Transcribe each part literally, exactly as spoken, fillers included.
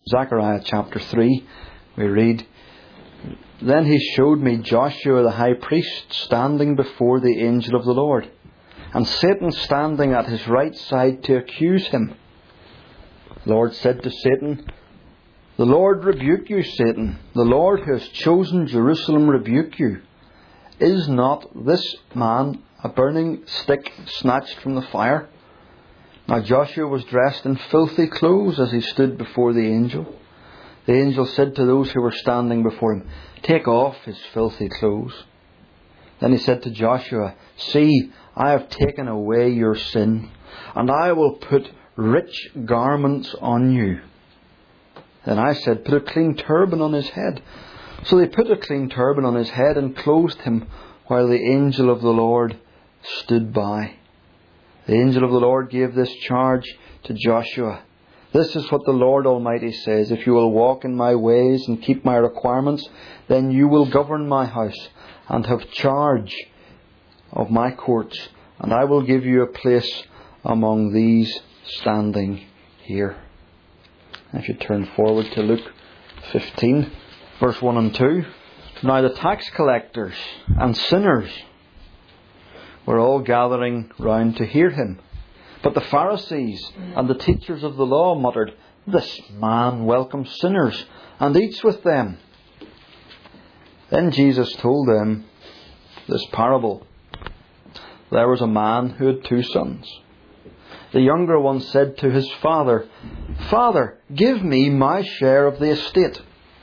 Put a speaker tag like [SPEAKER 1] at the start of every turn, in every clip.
[SPEAKER 1] Zechariah chapter three, we read, "Then he showed me Joshua the high priest standing before the angel of the Lord, and Satan standing at his right side to accuse him. The Lord said to Satan, 'The Lord rebuke you, Satan. The Lord who has chosen Jerusalem rebuke you. Is not this man a burning stick snatched from the fire?' Now Joshua was dressed in filthy clothes as he stood before the angel. The angel said to those who were standing before him, 'Take off his filthy clothes.' Then he said to Joshua, 'See, I have taken away your sin, and I will put rich garments on you.' Then I said, 'Put a clean turban on his head.' So they put a clean turban on his head and clothed him, while the angel of the Lord stood by. The angel of the Lord gave this charge to Joshua. 'This is what the Lord Almighty says, if you will walk in my ways and keep my requirements, then you will govern my house and have charge of my courts, and I will give you a place among these standing here.'" If you turn forward to Luke fifteen, verse one and two. "Now the tax collectors and sinners were all gathering round to hear him. But the Pharisees and the teachers of the law muttered, 'This man welcomes sinners and eats with them.' Then Jesus told them this parable. There was a man who had two sons. The younger one said to his father, 'Father, give me my share of the estate.'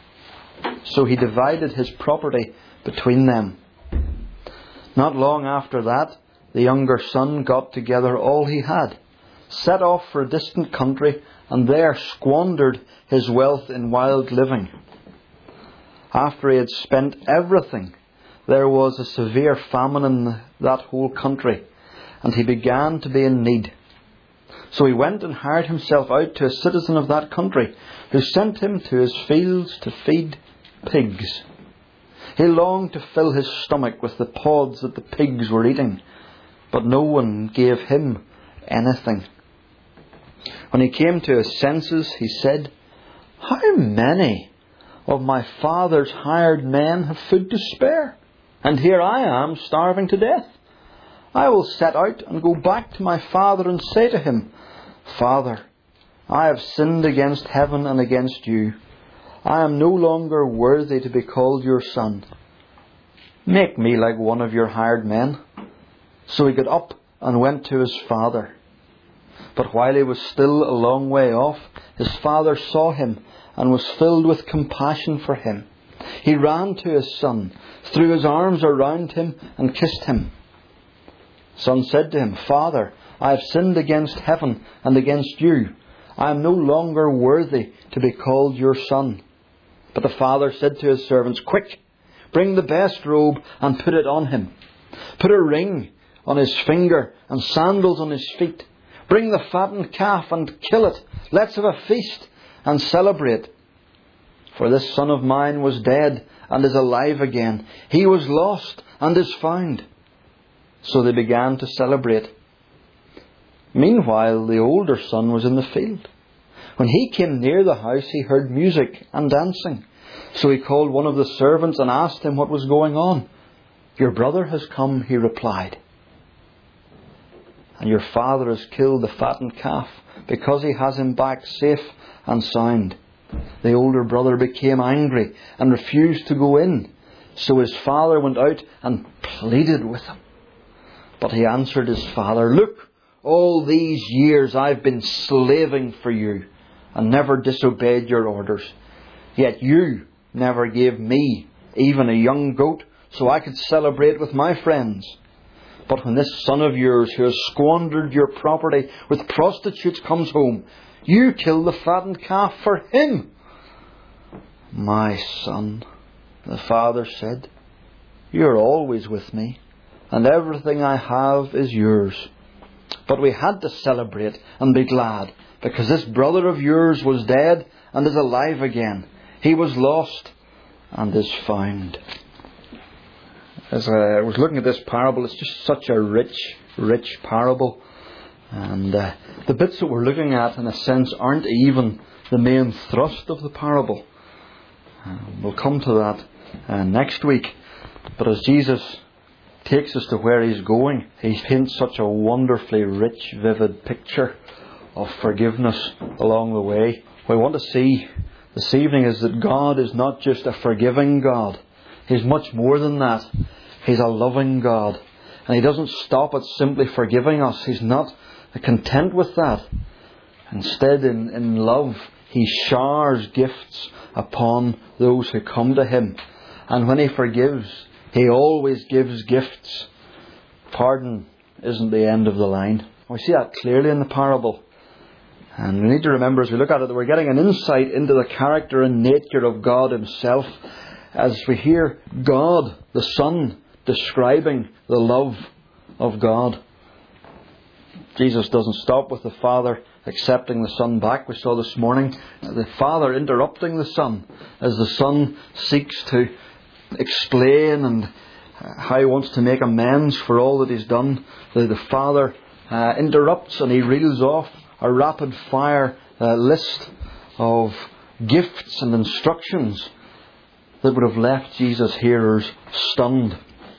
[SPEAKER 1] So he divided his property between them. Not long after that, the younger son got together all he had, set off for a distant country, and there squandered his wealth in wild living. After he had spent everything, there was a severe famine in that whole country, and he began to be in need. So he went and hired himself out to a citizen of that country, who sent him to his fields to feed pigs. He longed to fill his stomach with the pods that the pigs were eating, but no one gave him anything. When he came to his senses, he said, 'How many of my father's hired men have food to spare? And here I am starving to death. I will set out and go back to my father and say to him, Father, I have sinned against heaven and against you. I am no longer worthy to be called your son. Make me like one of your hired men.' So he got up and went to his father. But while he was still a long way off, his father saw him and was filled with compassion for him. He ran to his son, threw his arms around him and kissed him. The son said to him, 'Father, I have sinned against heaven and against you. I am no longer worthy to be called your son.' But the father said to his servants, 'Quick, bring the best robe and put it on him. Put a ring on his finger and sandals on his feet. Bring the fattened calf and kill it. Let's have a feast and celebrate. For this son of mine was dead and is alive again. He was lost and is found.' So they began to celebrate. Meanwhile, the older son was in the field. When he came near the house, he heard music and dancing. So he called one of the servants and asked him what was going on. 'Your brother has come,' he replied, 'and your father has killed the fattened calf because he has him back safe and sound.' The older brother became angry and refused to go in. So his father went out and pleaded with him. But he answered his father, 'Look, all these years I've been slaving for you and never disobeyed your orders. Yet you never gave me even a young goat so I could celebrate with my friends. But when this son of yours who has squandered your property with prostitutes comes home, you kill the fattened calf for him.' 'My son,' the father said, 'you are always with me, and everything I have is yours. But we had to celebrate and be glad, because this brother of yours was dead and is alive again. He was lost and is found.'" As I was looking at this parable, it's just such a rich, rich parable. And uh, the bits that we're looking at, in a sense, aren't even the main thrust of the parable. Uh, we'll come to that uh, next week. But as Jesus takes us to where He's going, He paints such a wonderfully rich, vivid picture of forgiveness along the way. What we want to see this evening is that God is not just a forgiving God. He's much more than that. He's a loving God. And He doesn't stop at simply forgiving us. He's not content with that. Instead, in, in love, He showers gifts upon those who come to Him. And when He forgives, He always gives gifts. Pardon isn't the end of the line. We see that clearly in the parable. And we need to remember as we look at it that we're getting an insight into the character and nature of God Himself as we hear God, the Son, describing the love of God. Jesus doesn't stop with the Father accepting the Son back. We saw this morning the Father interrupting the Son as the Son seeks to explain and how He wants to make amends for all that He's done. The, the Father uh, interrupts and He reels off a rapid fire uh, list of gifts and instructions that would have left Jesus' hearers stunned.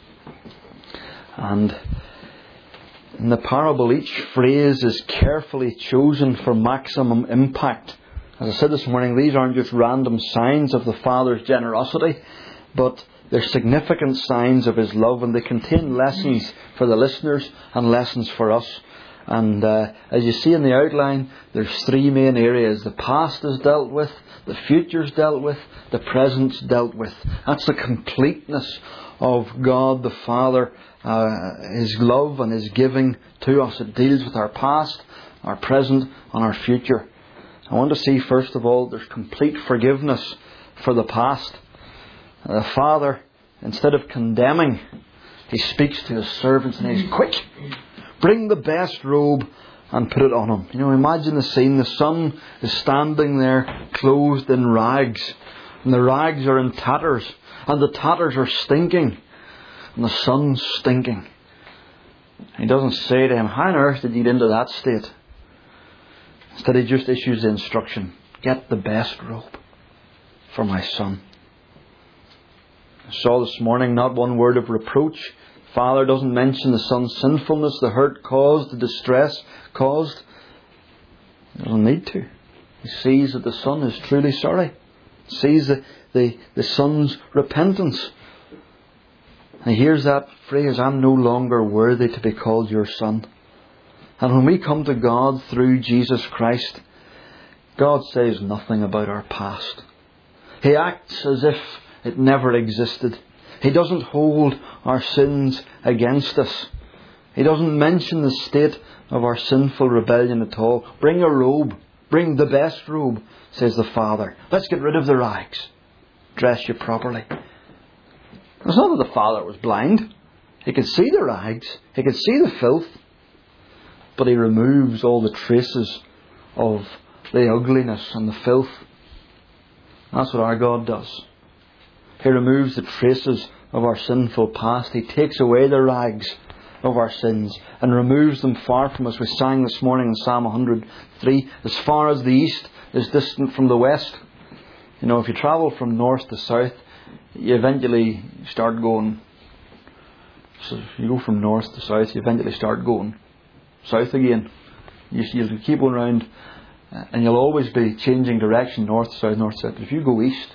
[SPEAKER 1] And in the parable, each phrase is carefully chosen for maximum impact. As I said this morning, these aren't just random signs of the Father's generosity, but they're significant signs of His love, and they contain lessons for the listeners and lessons for us. And uh, as you see in the outline, there's three main areas. The past is dealt with, the future's dealt with, the present's dealt with. That's the completeness of God the Father, uh, His love and His giving to us. It deals with our past, our present and our future. I want to see first of all there's complete forgiveness for the past. The Father, instead of condemning, He speaks to His servants and He's quick. Bring the best robe and put it on him. You know, imagine the scene. The Son is standing there clothed in rags. And the rags are in tatters. And the tatters are stinking. And the Son's stinking. He doesn't say to him, how on earth did you get into that state? Instead He just issues the instruction. Get the best robe for my son. I saw this morning not one word of reproach. Father doesn't mention the Son's sinfulness, the hurt caused, the distress caused. He doesn't need to. He sees that the Son is truly sorry. He sees the, the, the Son's repentance. And he hears that phrase, I'm no longer worthy to be called your son. And when we come to God through Jesus Christ, God says nothing about our past. He acts as if it never existed. He doesn't hold our sins against us. He doesn't mention the state of our sinful rebellion at all. Bring a robe. Bring the best robe, says the Father. Let's get rid of the rags. Dress you properly. It's not that the Father was blind. He could see the rags. He could see the filth. But He removes all the traces of the ugliness and the filth. That's what our God does. He removes the traces of our sinful past. He takes away the rags of our sins and removes them far from us. We sang this morning in Psalm one hundred three, as far as the east is distant from the west. You know, if you travel from north to south, you eventually start going. So if you go from north to south, you eventually start going south again. You, you'll keep going round and you'll always be changing direction, north, south, north, south. But if you go east,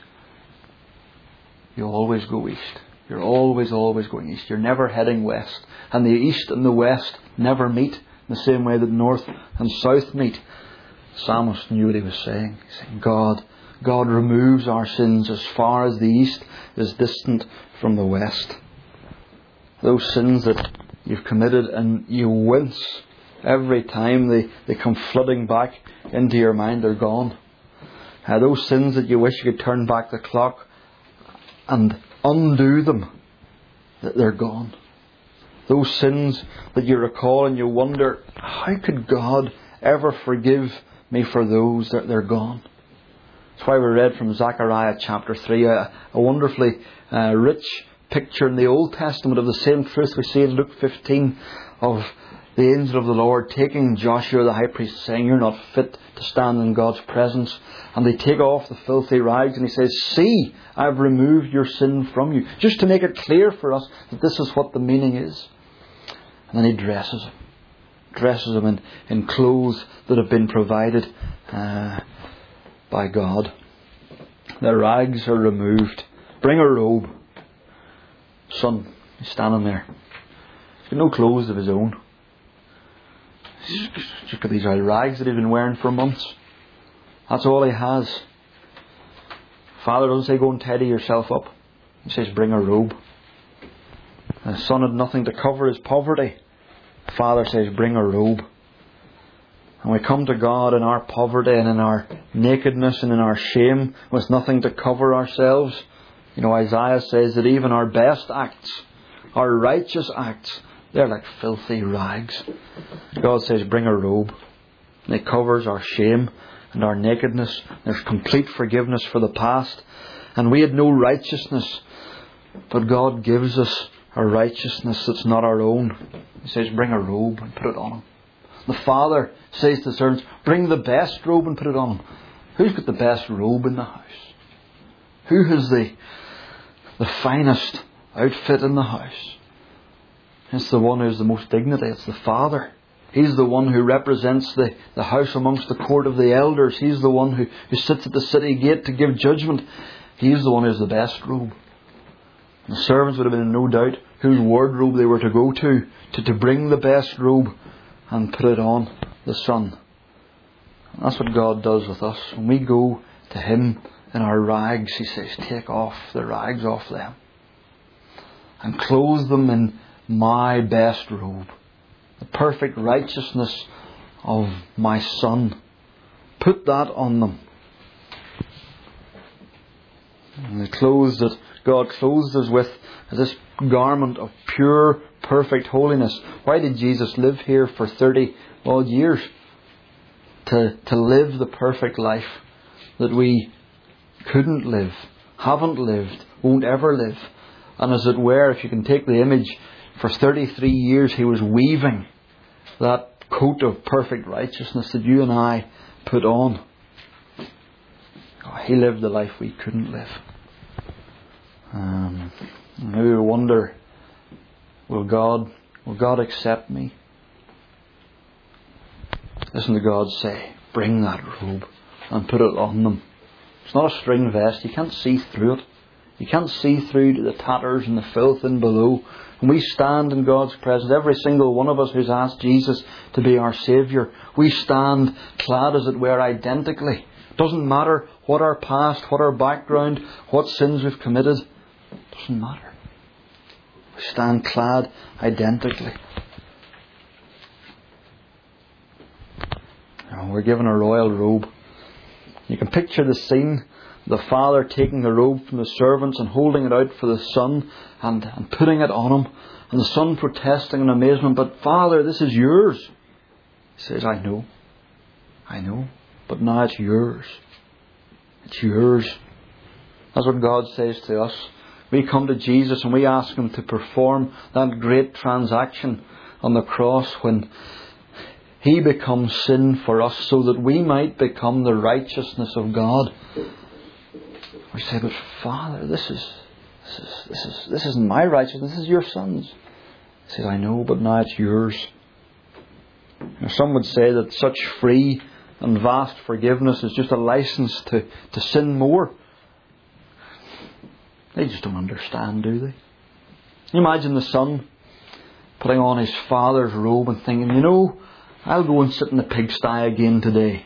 [SPEAKER 1] you'll always go east. You're always, always going east. You're never heading west. And the east and the west never meet in the same way that north and south meet. The psalmist knew what he was saying. He's saying, God, God removes our sins as far as the east is distant from the west. Those sins that you've committed and you wince every time they, they come flooding back into your mind, they're gone. Uh, those sins that you wish you could turn back the clock and undo them, they're gone. Those sins that you recall and you wonder, how could God ever forgive me for those? They're, they're gone. That's why we read from Zechariah chapter three, a, a wonderfully uh, rich picture in the Old Testament of the same truth we see in Luke fifteen of the angel of the Lord taking Joshua the high priest, saying, "You're not fit to stand in God's presence." And they take off the filthy rags and he says, "See, I've removed your sin from you." Just to make it clear for us that this is what the meaning is. And then he dresses him. Dresses him in, in clothes that have been provided uh, by God. The rags are removed. "Bring a robe." Son, he's standing there. He's got no clothes of his own. He's just got these old rags that he's been wearing for months. That's all he has. Father doesn't say, "Go and tidy yourself up." He says, "Bring a robe." The son had nothing to cover his poverty. Father says, "Bring a robe." And we come to God in our poverty and in our nakedness and in our shame with nothing to cover ourselves. You know, Isaiah says that even our best acts, our righteous acts, they're like filthy rags. God says, "Bring a robe." And it covers our shame and our nakedness. There's complete forgiveness for the past. And we had no righteousness. But God gives us a righteousness that's not our own. He says, "Bring a robe and put it on him." The Father says to the servants, "Bring the best robe and put it on him." Who's got the best robe in the house? Who has the, the finest outfit in the house? It's the one who has the most dignity. It's the Father. He's the one who represents the, the house amongst the court of the elders. He's the one who, who sits at the city gate to give judgment. He's the one who has the best robe. And the servants would have been in no doubt whose wardrobe they were to go to, to, to bring the best robe and put it on the Son. And that's what God does with us. When we go to Him in our rags, He says, "Take off the rags off them and clothe them in my best robe, the perfect righteousness of my Son. Put that on them." And the clothes that God clothes us with is this garment of pure, perfect holiness. Why did Jesus live here for thirty odd years? To, to live the perfect life that we couldn't live, haven't lived, won't ever live. And as it were, if you can take the image, for thirty-three years He was weaving that coat of perfect righteousness that you and I put on. Oh, He lived the life we couldn't live. Um, maybe we wonder, will God, will God accept me? Listen to God say, "Bring that robe and put it on them." It's not a string vest. You can't see through it. You can't see through to the tatters and the filth in below. When we stand in God's presence, every single one of us who's asked Jesus to be our Saviour, we stand clad, as it were, identically. It doesn't matter what our past, what our background, what sins we've committed. It doesn't matter. We stand clad identically. We're given a royal robe. You can picture the scene. The Father taking the robe from the servants and holding it out for the Son and, and putting it on him. And the Son protesting in amazement, "But Father, this is yours." He says, "I know. I know. But now it's yours. It's yours." That's what God says to us. We come to Jesus and we ask Him to perform that great transaction on the cross when He becomes sin for us so that we might become the righteousness of God. We say, "But Father, this is this is this is this isn't my righteousness. This is your Son's." He says, "I know, but now it's yours." Now, some would say that such free and vast forgiveness is just a license to, to sin more. They just don't understand, do they? Can you imagine the Son putting on his Father's robe and thinking, "You know, I'll go and sit in the pigsty again today.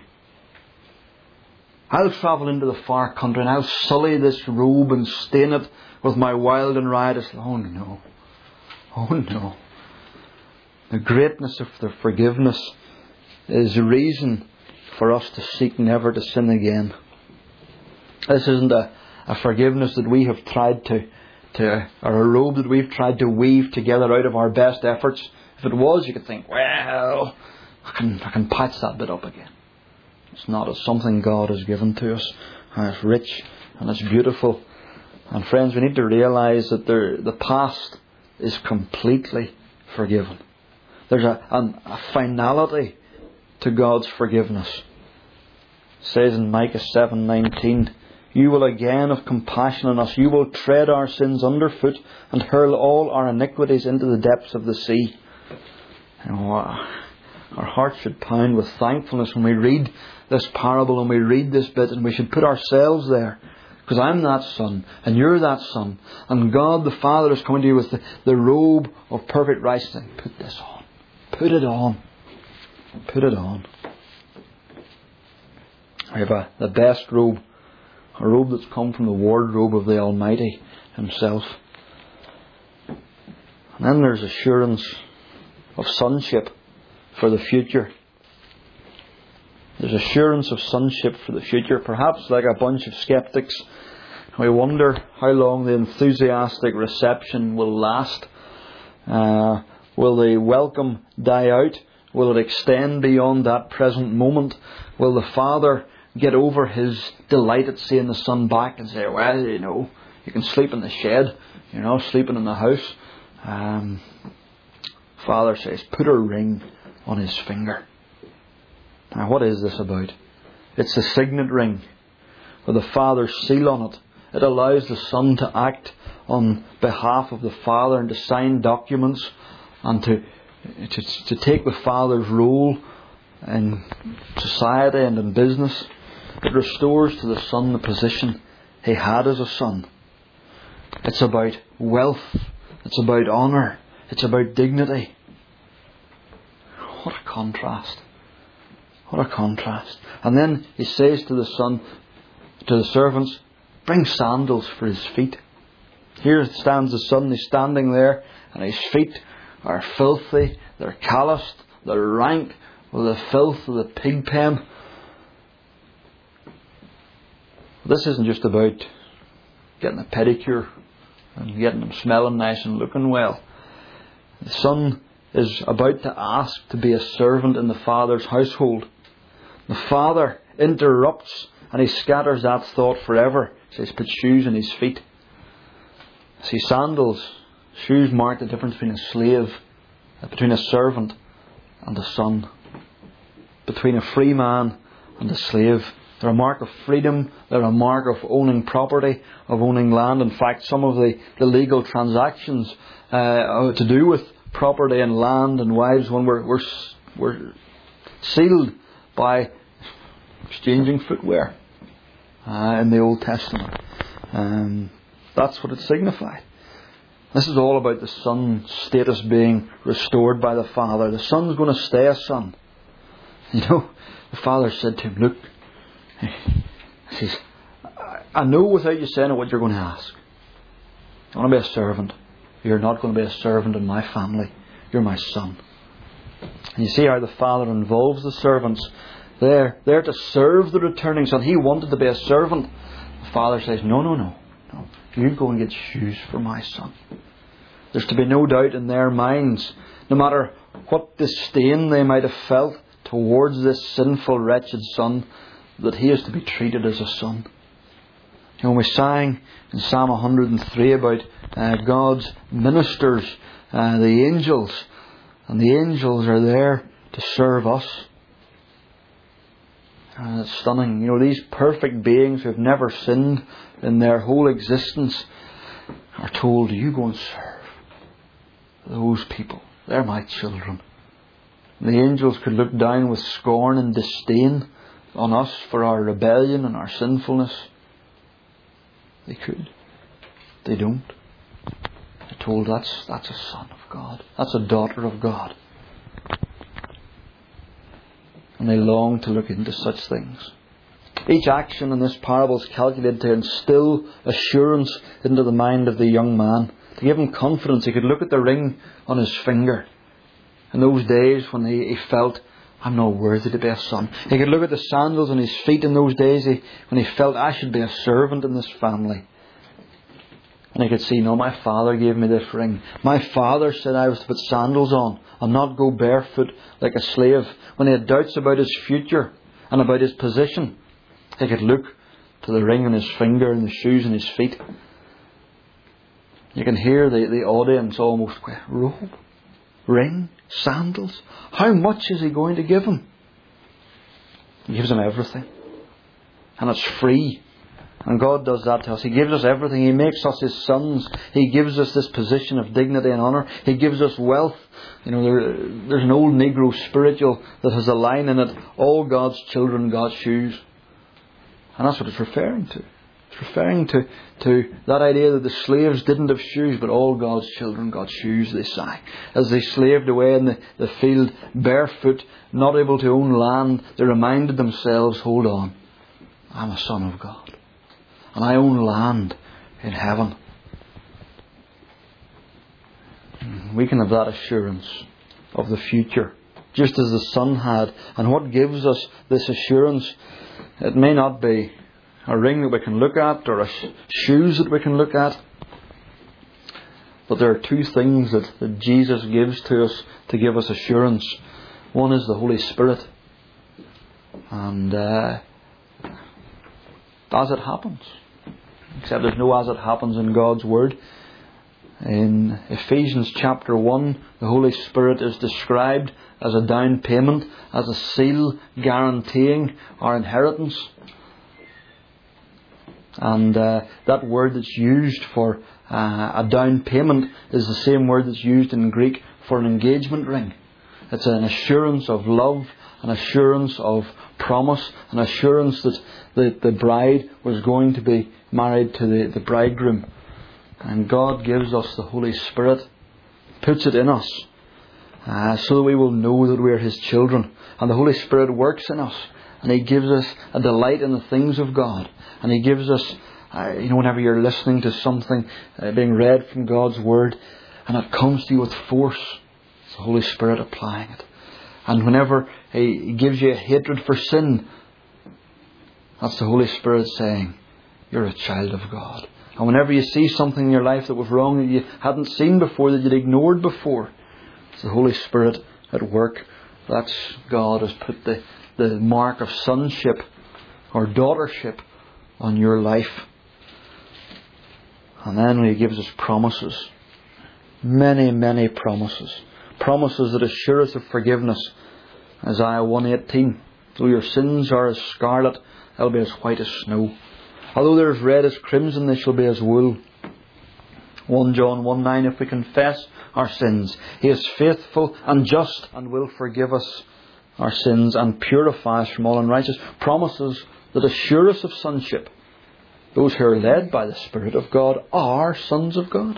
[SPEAKER 1] I'll travel into the far country and I'll sully this robe and stain it with my wild and riotous..." Oh no. Oh no. The greatness of the forgiveness is a reason for us to seek never to sin again. This isn't a, a forgiveness that we have tried to, to, or a robe that we've tried to weave together out of our best efforts. If it was, you could think, well, I can, I can patch that bit up again. It's not. It's something God has given to us. And it's rich and it's beautiful. And friends, we need to realise that there, the past is completely forgiven. There's a, a, a finality to God's forgiveness. It says in Micah seven nineteen, you will again have compassion on us. You will tread our sins underfoot and hurl all our iniquities into the depths of the sea. You know, our hearts should pound with thankfulness when we read this parable and we read this bit, and we should put ourselves there. Because I'm that son, and you're that son, and God the Father is coming to you with the, the robe of perfect righteousness. Put this on. Put it on. Put it on. I have a, the best robe. A robe that's come from the wardrobe of the Almighty Himself. And then there's assurance of sonship for the future. There's assurance of sonship for the future. Perhaps like a bunch of skeptics, we wonder how long the enthusiastic reception will last. Uh, will the welcome die out? Will it extend beyond that present moment? Will the Father get over his delight at seeing the Son back and say, well, you know, you can sleep in the shed, you know, sleeping in the house. Um, Father says, put a ring on his finger. Now, what is this about? It's the signet ring with the Father's seal on it. It allows the Son to act on behalf of the Father and to sign documents and to to, to take the Father's role in society and in business. It restores to the Son the position he had as a son. It's about wealth. It's about honour. It's about dignity. What a contrast. What a contrast. And then he says to the son, to the servants, bring sandals for his feet. Here stands the son, he's standing there, and his feet are filthy, they're calloused, they're rank with the filth of the pig pen. This isn't just about getting a pedicure and getting them smelling nice and looking well. The son is about to ask to be a servant in the Father's household. The Father interrupts and he scatters that thought forever. He says, put shoes in his feet. See, sandals, shoes mark the difference between a slave, between a servant and a son. Between a free man and a slave. They're a mark of freedom. They're a mark of owning property, of owning land. In fact, some of the, the legal transactions uh, to do with property and land and wives, when we're, we're, we're sealed by exchanging footwear uh, in the Old Testament. Um, that's what it signified. This is all about the Son's status being restored by the Father. The Son's going to stay a son. You know, the Father said to him, look, he says, I know without you saying it what you're going to ask. I want to be a servant. You're not going to be a servant in my family. You're my son. And you see how the Father involves the servants. They're there to serve the returning son. He wanted to be a servant. The Father says, no, no, no. no. You go and get shoes for my son. There's to be no doubt in their minds, no matter what disdain they might have felt towards this sinful, wretched son, that he is to be treated as a son. You know, when we sang in Psalm one hundred three about uh, God's ministers, uh, the angels, and the angels are there to serve us. And it's stunning. You know, these perfect beings who have never sinned in their whole existence are told, you go and serve those people. They're my children. And the angels could look down with scorn and disdain on us for our rebellion and our sinfulness. They could. They don't. They're told that's, that's a son of God. That's a daughter of God. And they long to look into such things. Each action in this parable is calculated to instill assurance into the mind of the young man. To give him confidence. He could look at the ring on his finger. In those days when he, he felt, I'm not worthy to be a son. He could look at the sandals on his feet in those days he, when he felt, I should be a servant in this family. And he could see, no, my father gave me this ring. My father said I was to put sandals on and not go barefoot like a slave. When he had doubts about his future and about his position, he could look to the ring on his finger and the shoes on his feet. You can hear the, the audience almost go, robe? ring, sandals. How much is He going to give him? He gives him everything. And it's free. And God does that to us. He gives us everything. He makes us His sons. He gives us this position of dignity and honour. He gives us wealth. You know, there, there's an old Negro spiritual that has a line in it, all God's children got shoes. And that's what it's referring to. It's referring to, to that idea that the slaves didn't have shoes, but all God's children got shoes, they sang. As they slaved away in the, the field, barefoot, not able to own land, they reminded themselves, hold on, I'm a son of God. And I own land in heaven. We can have that assurance of the future, just as the Son had. And what gives us this assurance? It may not be a ring that we can look at or a sh- shoes that we can look at. But there are two things that, that Jesus gives to us to give us assurance. One is the Holy Spirit. And uh, as it happens, except there's no as it happens in God's Word. In Ephesians chapter one, the Holy Spirit is described as a down payment, as a seal guaranteeing our inheritance. And uh, that word that's used for uh, a down payment is the same word that's used in Greek for an engagement ring. It's an assurance of love, an assurance of promise, an assurance that the, the bride was going to be married to the, the bridegroom. And God gives us the Holy Spirit, puts it in us, uh, so that we will know that we are His children. And the Holy Spirit works in us, and He gives us a delight in the things of God. And He gives us, uh, you know, whenever you're listening to something uh, being read from God's Word, and it comes to you with force, it's the Holy Spirit applying it. And whenever He gives you a hatred for sin, that's the Holy Spirit saying, you're a child of God. And whenever you see something in your life that was wrong that you hadn't seen before, that you'd ignored before, it's the Holy Spirit at work. That's God has put the, the mark of sonship or daughtership on your life. And then He gives us promises. Many, many promises. Promises that assure us of forgiveness. Isaiah one eighteen. Though your sins are as scarlet, they'll be as white as snow. Although they're as red as crimson, they shall be as wool. First John one nine. If we confess our sins, He is faithful and just and will forgive us our sins and purify us from all unrighteousness. Promises that assure us of sonship. Those who are led by the Spirit of God are sons of God.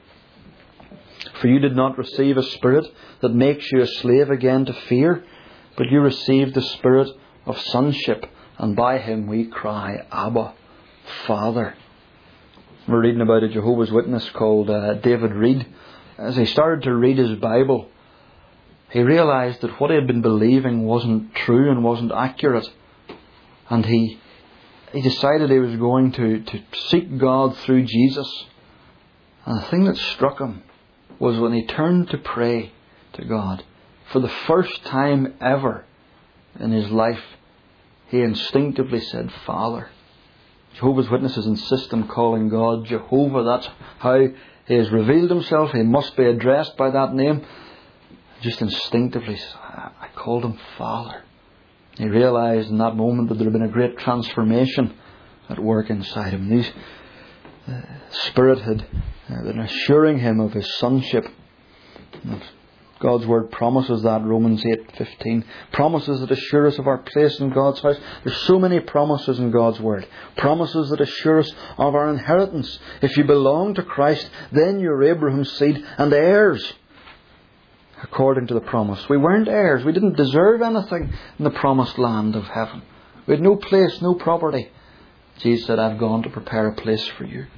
[SPEAKER 1] For you did not receive a spirit that makes you a slave again to fear, but you received the Spirit of sonship, and by Him we cry, Abba, Father. We're reading about a Jehovah's Witness called uh, David Reed. As he started to read his Bible, he realised that what he had been believing wasn't true and wasn't accurate. And he he decided he was going to, to seek God through Jesus. And the thing that struck him was when he turned to pray to God, for the first time ever in his life, he instinctively said, Father. Jehovah's Witnesses insist on calling God Jehovah. That's how He has revealed Himself. He must be addressed by that name. Just instinctively, I called Him Father. He realised in that moment that there had been a great transformation at work inside him. The uh, Spirit had uh, been assuring him of his sonship. And God's Word promises that, Romans eight fifteen. Promises that assure us of our place in God's house. There's so many promises in God's Word. Promises that assure us of our inheritance. If you belong to Christ, then you're Abraham's seed and heirs, according to the promise. We weren't heirs. We didn't deserve anything in the promised land of heaven. We had no place, no property. Jesus said, I've gone to prepare a place for you.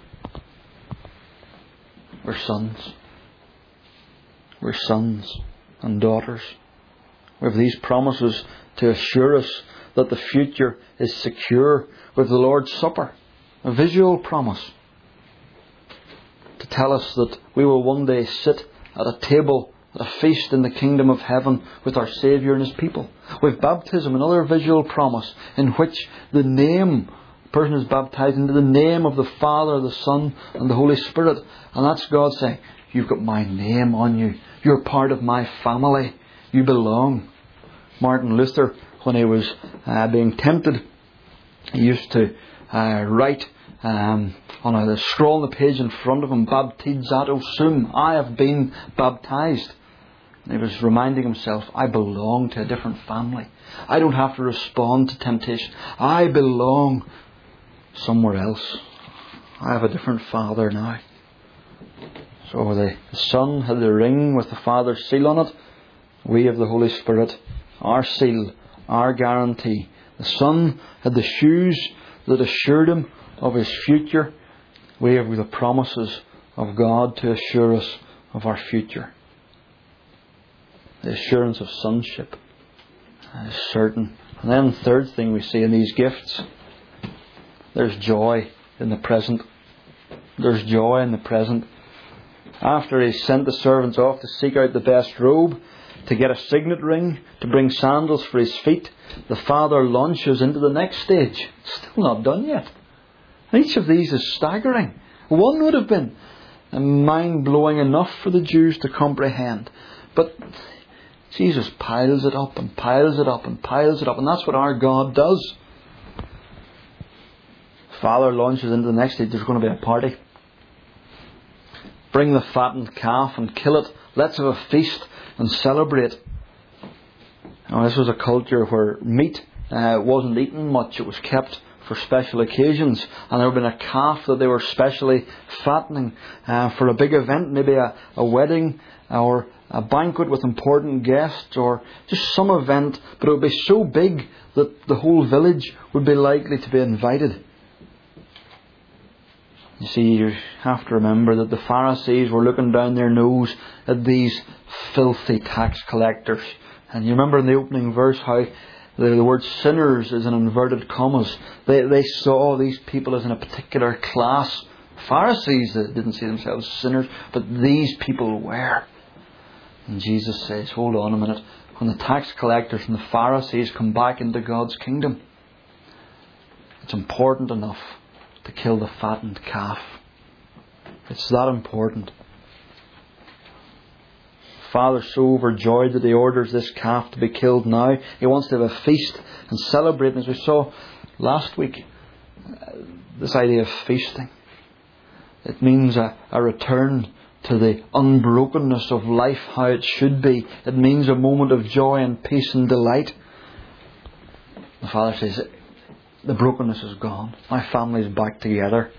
[SPEAKER 1] We're sons. We're sons and daughters. We have these promises to assure us that the future is secure. With the Lord's Supper, a visual promise to tell us that we will one day sit at a table, at a feast in the kingdom of heaven with our Saviour and His people. With baptism, another visual promise in which the name, the person is baptized into the name of the Father, the Son and the Holy Spirit. And that's God saying, You've got my name on you. You're part of my family. You belong. Martin Luther, when he was uh, being tempted, he used to uh, write um, on a scroll on the page in front of him, Baptizato sum, I have been baptized. And he was reminding himself, I belong to a different family. I don't have to respond to temptation. I belong somewhere else. I have a different Father now. So the Son had the ring with the Father's seal on it. We have the Holy Spirit, our seal, our guarantee. The Son had the shoes that assured him of his future. We have the promises of God to assure us of our future. The assurance of sonship is certain. And then the third thing we see in these gifts, there's joy in the present. There's joy in the present. After he sent the servants off to seek out the best robe, to get a signet ring, to bring sandals for his feet, the Father launches into the next stage. Still not done yet. Each of these is staggering. One would have been mind-blowing enough for the Jews to comprehend. But Jesus piles it up and piles it up and piles it up. And that's what our God does. Father launches into the next stage. There's going to be a party. Bring the fattened calf and kill it. Let's have a feast and celebrate. Now, this was a culture where meat uh, wasn't eaten much. It was kept for special occasions. And there had been a calf that they were specially fattening uh, for a big event, maybe a, a wedding or a banquet with important guests or just some event. But it would be so big that the whole village would be likely to be invited. You see, you have to remember that the Pharisees were looking down their nose at these filthy tax collectors. And you remember in the opening verse how the, the word sinners is in inverted commas. They, they saw these people as in a particular class. Pharisees that didn't see themselves as sinners, but these people were. And Jesus says, hold on a minute. When the tax collectors and the Pharisees come back into God's kingdom, it's important enough to kill the fattened calf. It's that important. Father's so overjoyed that he orders this calf to be killed now. He wants to have a feast and celebrate. And as we saw last week, this idea of feasting, it means a, a return to the unbrokenness of life, how it should be. It means a moment of joy and peace and delight. The Father says, the brokenness is gone. My family's back together.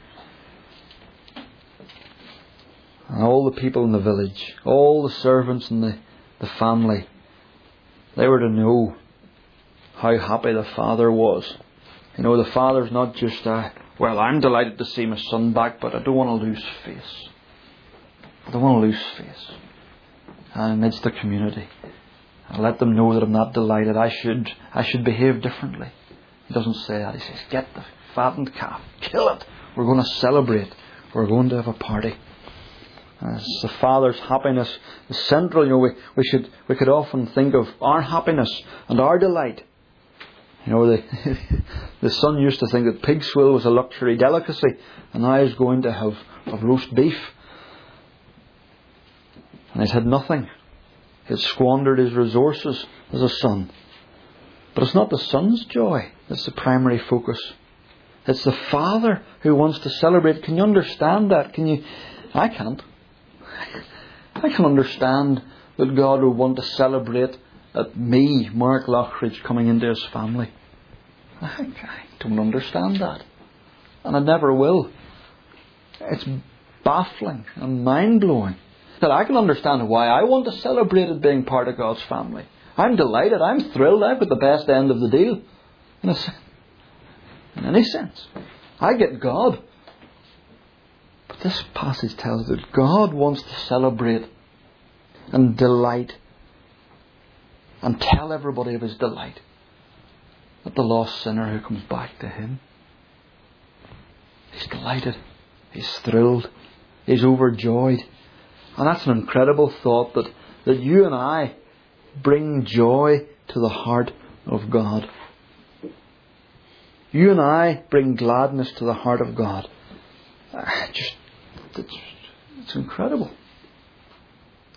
[SPEAKER 1] And all the people in the village, all the servants and the, the family, they were to know how happy the Father was. You know, the Father's not just, uh, well, I'm delighted to see my son back, but I don't want to lose face. I don't want to lose face. And amidst the community, I let them know that I'm not delighted. I should, I should behave differently. He doesn't say that. He says, get the fattened calf, kill it. We're going to celebrate. We're going to have a party. As the Father's happiness is central. You know, we, we should we could often think of our happiness and our delight. You know, the the Son used to think that pig swill was a luxury delicacy, and now he's going to have, have roast beef. And he's had nothing. He's squandered his resources as a son. But it's not the Son's joy that's the primary focus. It's the Father who wants to celebrate. Can you understand that? Can you? I can't. I can understand that God would want to celebrate at me, Mark Lockridge, coming into his family. I, I don't understand that. And I never will. It's baffling and mind-blowing. That I can understand why I want to celebrate it being part of God's family. I'm delighted. I'm thrilled. I've got the best end of the deal. In, a, in any sense. I get God. But this passage tells us that God wants to celebrate and delight and tell everybody of his delight at the lost sinner who comes back to him. He's delighted. He's thrilled. He's overjoyed. And that's an incredible thought, that, that you and I bring joy to the heart of God. You and I bring gladness to the heart of God. Just, it's, it's incredible.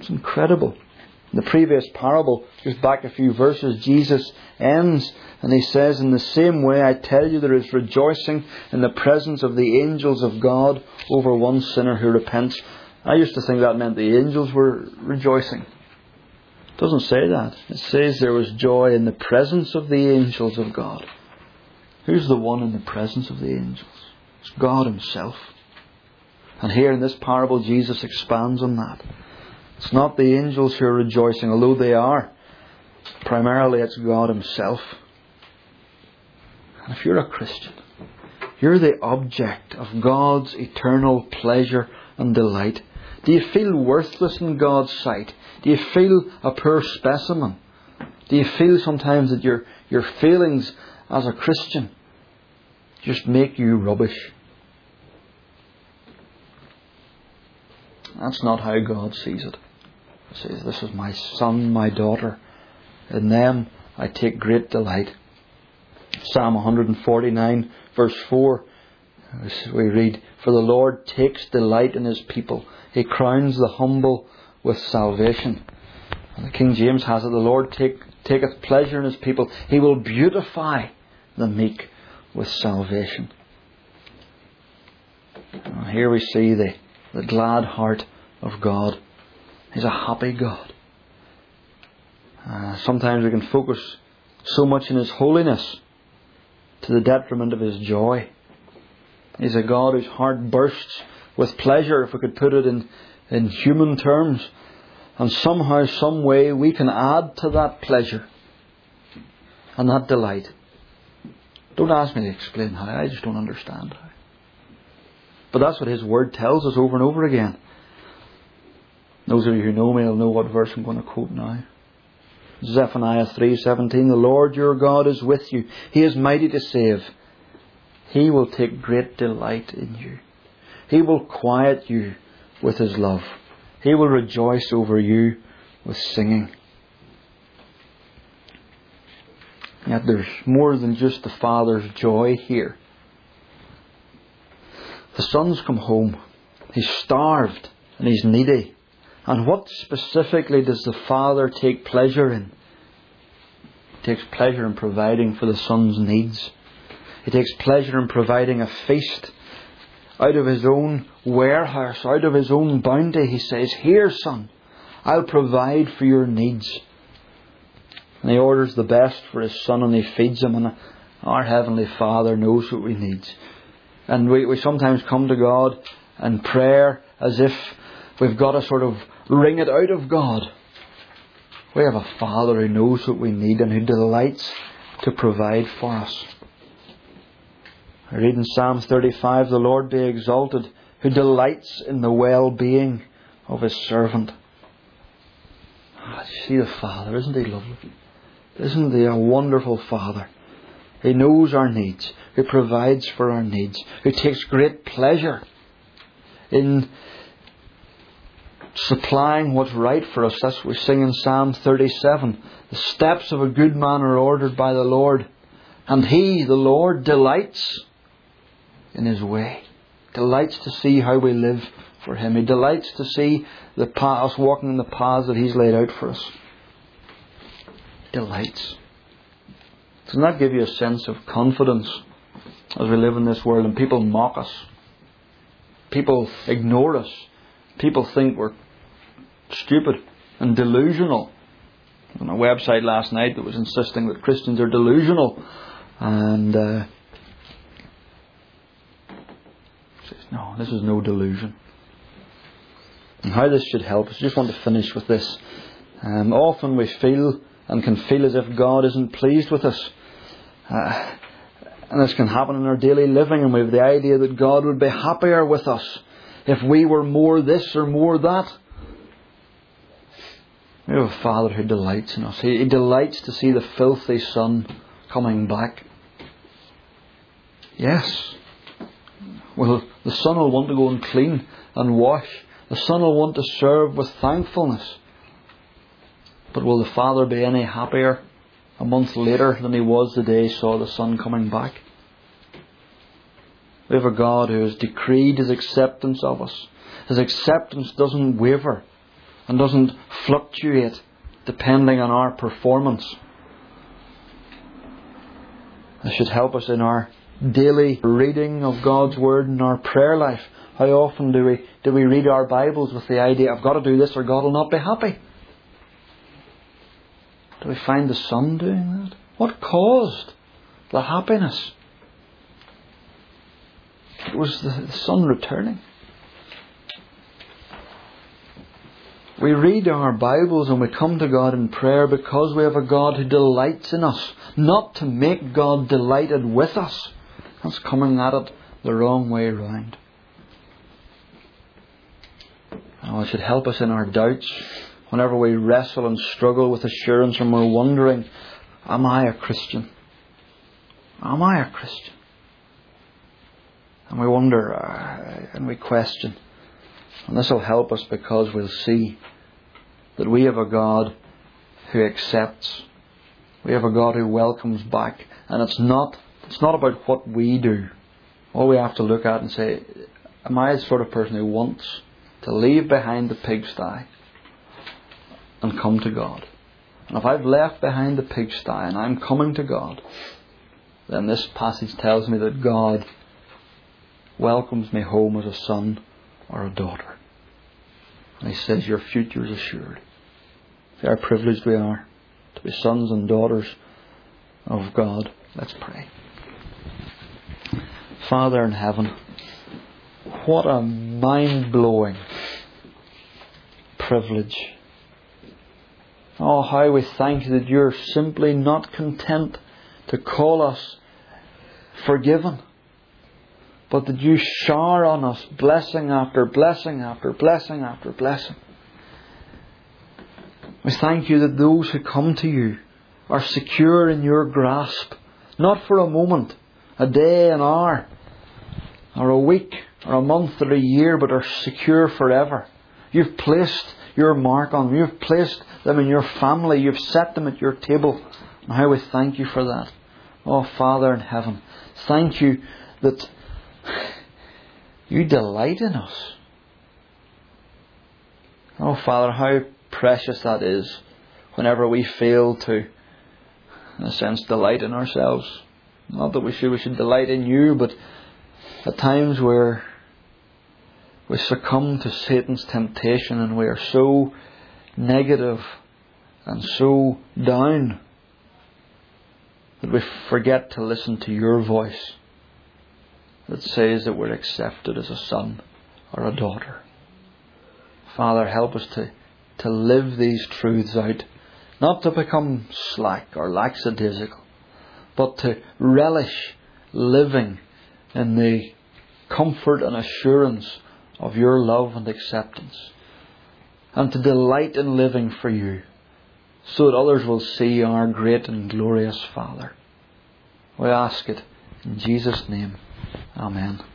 [SPEAKER 1] It's incredible. In the previous parable, just back a few verses, Jesus ends and he says, in the same way I tell you there is rejoicing in the presence of the angels of God over one sinner who repents. I used to think that meant the angels were rejoicing. It doesn't say that. It says there was joy in the presence of the angels of God. Who's the one in the presence of the angels? It's God Himself. And here in this parable, Jesus expands on that. It's not the angels who are rejoicing, although they are. Primarily it's God Himself. And if you're a Christian, you're the object of God's eternal pleasure and delight. Do you feel worthless in God's sight? Do you feel a poor specimen? Do you feel sometimes that your, your feelings as a Christian just make you rubbish? That's not how God sees it. He says, this is my son, my daughter. In them I take great delight. Psalm one forty-nine verse four, we read, for the Lord takes delight in His people. He crowns the humble with salvation. And the King James has it, the Lord take, taketh pleasure in His people. He will beautify the meek with salvation. And here we see the, the glad heart of God. He's a happy God. Uh, sometimes we can focus so much in His holiness to the detriment of His joy. He's a God whose heart bursts with pleasure, if we could put it in, in human terms. And somehow, some way, we can add to that pleasure and that delight. Don't ask me to explain how. I just don't understand how. But that's what His Word tells us over and over again. Those of you who know me will know what verse I'm going to quote now. Zephaniah three seventeen. The Lord your God is with you. He is mighty to save. He will take great delight in you. He will quiet you with His love. He will rejoice over you with singing. Yet there's more than just the Father's joy here. The son's come home. He's starved and he's needy. And what specifically does the Father take pleasure in? He takes pleasure in providing for the son's needs. He takes pleasure in providing a feast. Out of His own warehouse, out of His own bounty, He says, here, son, I'll provide for your needs. And He orders the best for His son and He feeds him. And our Heavenly Father knows what we need. And we, we sometimes come to God in prayer as if we've got to sort of wring it out of God. We have a Father who knows what we need and who delights to provide for us. I read in Psalm thirty-five, the Lord be exalted, who delights in the well-being of His servant. Ah, you see the Father, isn't He lovely? Isn't He a wonderful Father? He knows our needs, who provides for our needs, who takes great pleasure in supplying what's right for us. That's what we sing in Psalm thirty-seven. The steps of a good man are ordered by the Lord, and He, the Lord, delights in His way. Delights to see how we live for Him. He delights to see the path, us walking in the paths that He's laid out for us. Delights. Doesn't that give you a sense of confidence as we live in this world and people mock us? People ignore us. People think we're stupid and delusional. On a website last night that was insisting that Christians are delusional. And uh, says, no, this is no delusion. And how this should help us, I just want to finish with this. Um, often we feel and can feel as if God isn't pleased with us. Uh, and this can happen in our daily living, and we have the idea that God would be happier with us if we were more this or more that. We have a Father who delights in us. He, he delights to see the filthy son coming back. Yes. Well, the son will want to go and clean and wash. The son will want to serve with thankfulness. But will the Father be any happier a month later than he was the day he saw the son coming back? We have a God who has decreed His acceptance of us. His acceptance doesn't waver. and doesn't fluctuate depending on our performance. This should help us in our daily reading of God's Word in our prayer life. How often do we do we read our Bibles with the idea, I've got to do this or God will not be happy? Do we find the Son doing that? What caused the happiness? It was the, the Son returning. We read our Bibles and we come to God in prayer because we have a God who delights in us. Not to make God delighted with us. That's coming at it the wrong way round. Oh, it should help us in our doubts. Whenever we wrestle and struggle with assurance and we're wondering, am I a Christian? Am I a Christian? And we wonder uh, and we question. And this will help us because we'll see that we have a God who accepts. We have a God who welcomes back. And it's not it's not about what we do. All we have to look at and say, am I the sort of person who wants to leave behind the pigsty and come to God? And if I've left behind the pigsty and I'm coming to God, then this passage tells me that God welcomes me home as a son or a daughter. And He says, your future is assured. See how privileged we are to be sons and daughters of God. Let's pray. Father in heaven, what a mind-blowing privilege. Oh, how we thank You that You're simply not content to call us forgiven, but that You shower on us blessing after blessing after blessing after blessing. We thank You that those who come to You are secure in Your grasp, not for a moment, a day, an hour, or a week, or a month, or a year, but are secure forever. You've placed Your mark on them. You've placed them in Your family. You've set them at Your table. And how we thank You for that. Oh, Father in heaven, thank You that You delight in us. Oh, Father, how precious that is whenever we fail to, in a sense, delight in ourselves. Not that we should, we should delight in You, but at times where we succumb to Satan's temptation and we are so negative and so down that we forget to listen to Your voice that says that we're accepted as a son or a daughter. Father, help us to, to live these truths out, not to become slack or lackadaisical, but to relish living in the comfort and assurance of Your love and acceptance, and to delight in living for You, so that others will see our great and glorious Father. We ask it in Jesus' name. Amen.